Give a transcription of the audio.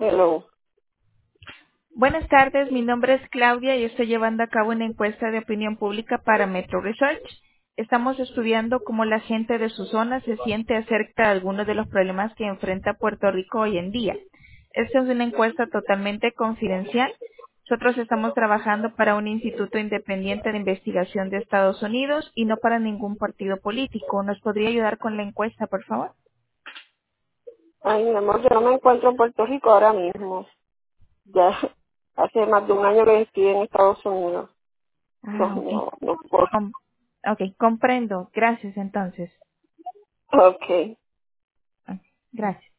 Hello. Buenas tardes, mi nombre es Claudia y estoy llevando a cabo una encuesta de opinión pública para Metro Research. Estamos estudiando cómo la gente de su zona se siente acerca de algunos de los problemas que enfrenta Puerto Rico hoy en día. Esta es una encuesta totalmente confidencial. Nosotros estamos trabajando para un instituto independiente de investigación de Estados Unidos y no para ningún partido político. ¿Nos podría ayudar con la encuesta, por favor? Ay, mi amor, yo no me encuentro en Puerto Rico ahora mismo. Ya hace más de un año que estoy en Estados Unidos. So, Ah, ok. no puedo. Com- ok, comprendo. Gracias entonces. Ok. Ok, gracias.